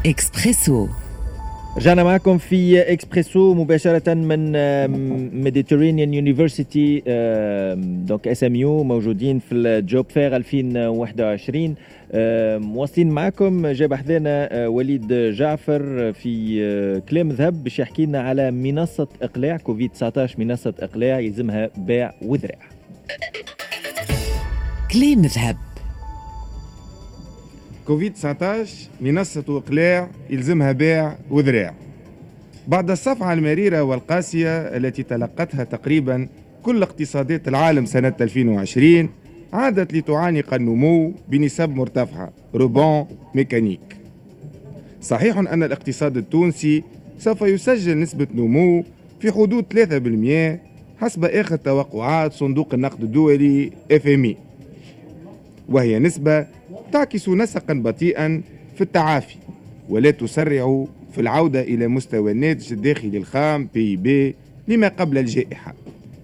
إكسبريسو. رجعنا معكم في إكسبريسو مباشرة من ميديترينيان يونيفرسيتي دونك SMU، موجودين في الجوب فير 2021. مواصلين معكم. جاب حذانا وليد جعفر في كلام ذهب باش يحكي لنا على منصة إقلاع كوفيد-19، منصة إقلاع يلزمها باع وذراع. كلام ذهب. كوفيد-19 منصة إقلاع يلزمها باع وذراع. بعد الصفعة المريرة والقاسية التي تلقتها تقريبا كل اقتصادات العالم سنة 2020، عادت لتعانق النمو بنسب مرتفعة روبون ميكانيك. صحيح أن الاقتصاد التونسي سوف يسجل نسبة نمو في حدود 3% حسب آخر توقعات صندوق النقد الدولي FMI، وهي نسبة تعكس نسقا بطيئا في التعافي ولا تسرع في العودة إلى مستوى الناتج الداخلي الخام PIB لما قبل الجائحة.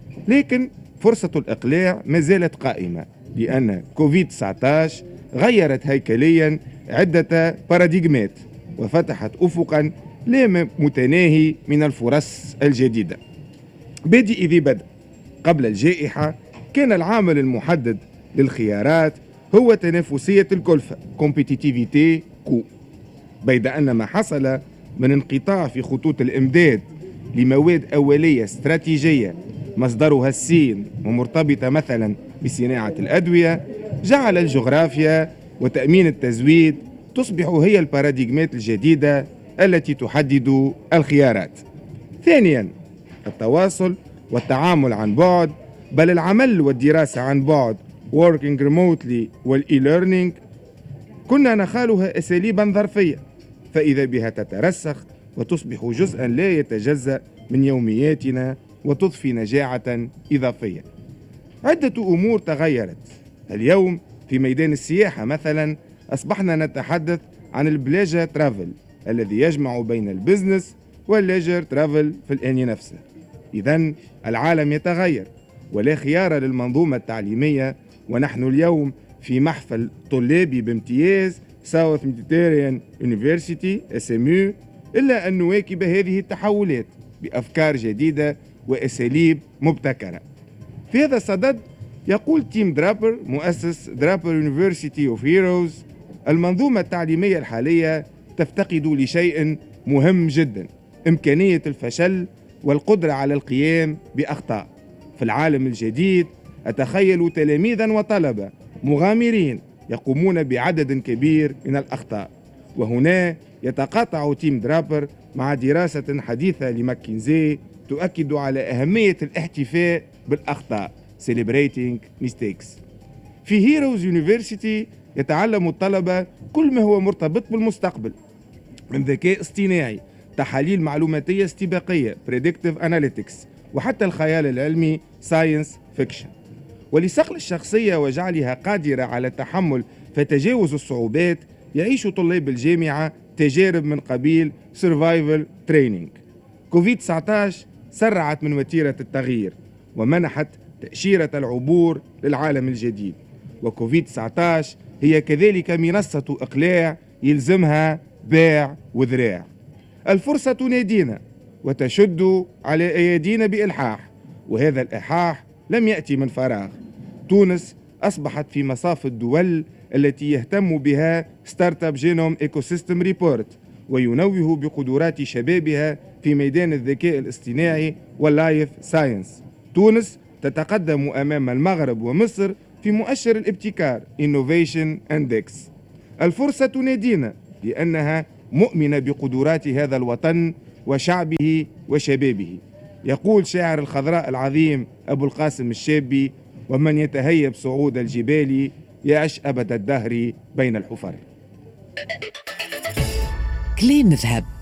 لكن فرصة الإقلاع ما زالت قائمة، لأن كوفيد-19 غيرت هيكليا عدة باراديغمات وفتحت أفقا لا متناهي من الفرص الجديدة. بادئ ذي بدء. قبل الجائحة كان العامل المحدد للخيارات هو تنافسية الكلفة competitivité coût، بيد أن ما حصل من انقطاع في خطوط الإمداد لمواد أولية استراتيجية مصدرها الصين ومرتبطة مثلا بصناعة الأدوية جعل الجغرافيا وتأمين التزويد تصبح هي الباراديغمات الجديدة التي تحدد الخيارات. ثانيا، التواصل والتعامل عن بعد، بل العمل والدراسة عن بعد working remotely والe-learning كنا نخالها أساليبا ظرفية، فإذا بها تترسخ وتصبح جزءا لا يتجزأ من يومياتنا وتضفي نجاعة إضافية. عدة أمور تغيرت. اليوم في ميدان السياحة مثلا أصبحنا نتحدث عن البلاجة ترافل الذي يجمع بين البزنس والليجر ترافل في الآن نفسه. إذن العالم يتغير ولا خيار للمنظومة التعليمية، ونحن اليوم في محفل طلابي بامتياز ساوث ميديترينيان يونيفرسيتي SMU إلا أن نواكب هذه التحولات بأفكار جديدة وأساليب مبتكرة. في هذا الصدد يقول تيم درابر مؤسس درابر يونيفرسيتي أوف هيروز: المنظومة التعليمية الحالية تفتقد لشيء مهم جدا، إمكانية الفشل والقدرة على القيام بأخطاء. في العالم الجديد أتخيل تلاميذا وطلبة مغامرين يقومون بعدد كبير من الأخطاء. وهنا يتقاطع تيم درابر مع دراسة حديثة لماكنزي تؤكد على أهمية الاحتفاء بالأخطاء Celebrating Mistakes. في هيروز يونيفرسيتي يتعلم الطلبة كل ما هو مرتبط بالمستقبل، من ذكاء اصطناعي، تحاليل معلوماتية استباقية Predictive Analytics، وحتى الخيال العلمي Science Fiction. ولصقل الشخصية وجعلها قادرة على تحمل فتجاوز الصعوبات يعيش طلاب الجامعة تجارب من قبيل Survival Training. كوفيد-19 سرعت من وتيرة التغيير ومنحت تأشيرة العبور للعالم الجديد، وكوفيد-19 هي كذلك منصة إقلاع يلزمها باع وذراع. الفرصة تنادينا وتشد على أيدينا بإلحاح، وهذا الإلحاح لم يأتي من فراغ. تونس أصبحت في مصاف الدول التي يهتم بها ستارت اب جينوم ايكو سيستم ريبورت، وينوه بقدرات شبابها في ميدان الذكاء الاصطناعي واللايف ساينس. تونس تتقدم أمام المغرب ومصر في مؤشر الابتكار Innovation Index. الفرصة تنادينا لأنها مؤمنة بقدرات هذا الوطن وشعبه وشبابه. يقول شاعر الخضراء العظيم أبو القاسم الشابي: ومن يتهيب صعود الجبال يعش أبد الدهر بين الحفر. كلام ذهب.